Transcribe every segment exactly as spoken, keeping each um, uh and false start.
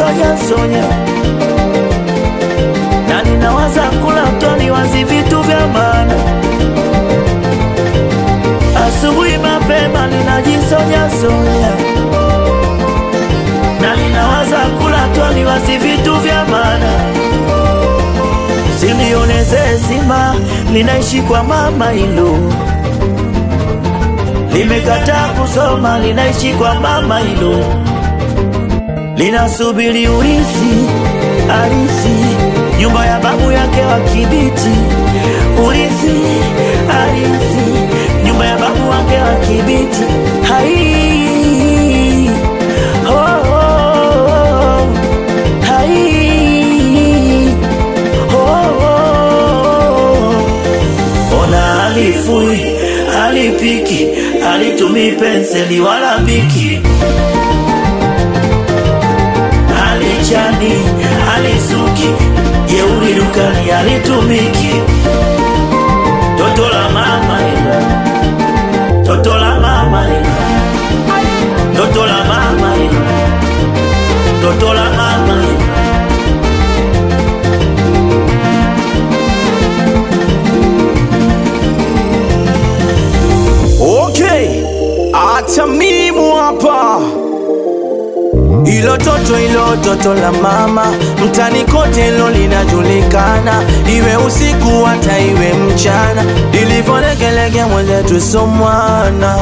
sonya sonya, na ninawaza kula mtoni wazi vitu vya maana. Asubuhi mapema ninajisonya sonya, na ninawaza kula mtoni wazi vitu vya maana. Silioneze zima linaishi kwa mama hilo, limekataa kusoma linaishi kwa mama hilo, linasubiri urithi arisi nyumba ya babu yake wa Kibiti. Urithi arisi nyumba ya babu wake wa Kibiti. Hai oh, oh, oh. Hai oh, oh. Ona alifui alipiki alitumi penseli wala biki, alichani alisuki jeuri dukani alitumiki. Toto la mama ila, toto la mama ila, toto la mama ila, toto la mama ila. Okay, acha mimi hapa. Ilo toto ilo toto la mama, mtani kote ilo linajulikana, iwe usiku hata iwe mchana, ilivolegelege mwenzetu somwana.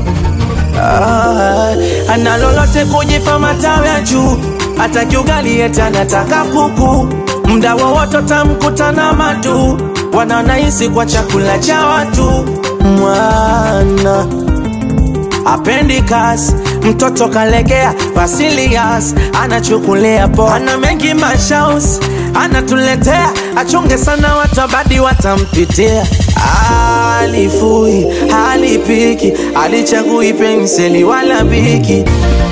Ah, analolote kujifa matawe ya juu, hata kiugali eta nataka kuku, mda wowote tamkutana matu, wanaonahisi kwa chakula cha watu. Mwana apendi kasi, mtoto kalegea Vasilias, anachukulea po, ana mengi mashaus, anatuletea, achunge sana watu abadi watampitia. Alifui, alipiki, alichagui penseli wala biki,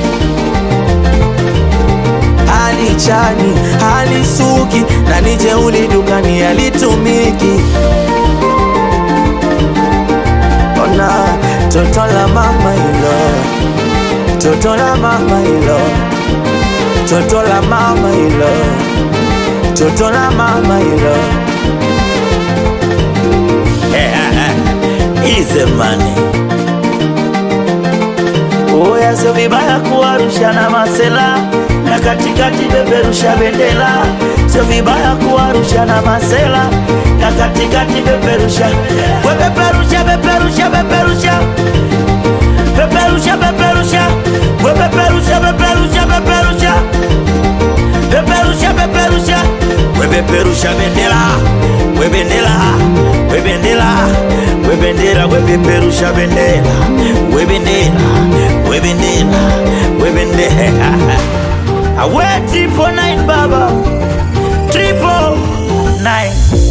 alichani, alisuki, na nije uli dukani alitumiki. Ona toto la mama ilo, toto la mama ilo, toto la mama ilo, toto la mama ilo. Easy money. Oya sio vibaya kuwarusha na masela, na katikati beberusha bendera. Sio vibaya kuwarusha na masela, na katikati beberusha. We beberusha beberusha beberusha, beberusha beberusha, we beberusha beberusha beberusha, beberusha beberusha, we beberusha bendera, we bendera, we bendera, we bendera, we beberusha bendera, we bendera, we bendera, we bendera. Awe triple nine baba, triple nine.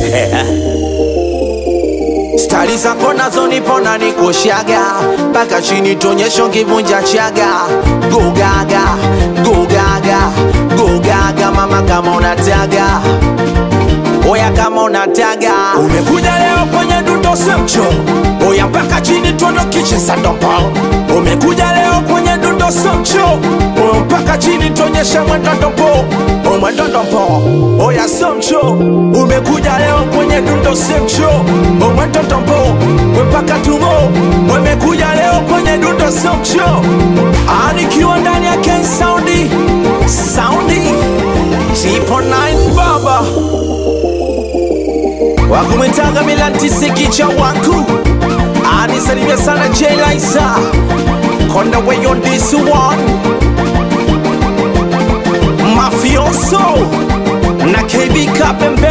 Stari zako nazo nipona nikoshaga, paka chini tonyesho kivunja chaga. Go gaga, go gaga, go gaga mama kama unataga. Oya kama unataga. Umekuja leo kwenye dundo semcho, oya mpaka chini tono kiche sandompa. Umekuja leo kwenye dundo semcho, oya mpaka chini tonyesha mwendo ndompo, o mwendo ndompo. Oya semcho, umekuja leo kwenye dundo semcho, o mwendo ndompo, mpaka tumo. Umekuja leo kwenye dundo semcho, anikiwa ndani ya Ken Soundi, Soundi, triple nine baba. Wakumetaga milanti sikicha wangu, anisalimia sana J Liza, Konda way on this one, Mafioso, na K B Kapembe.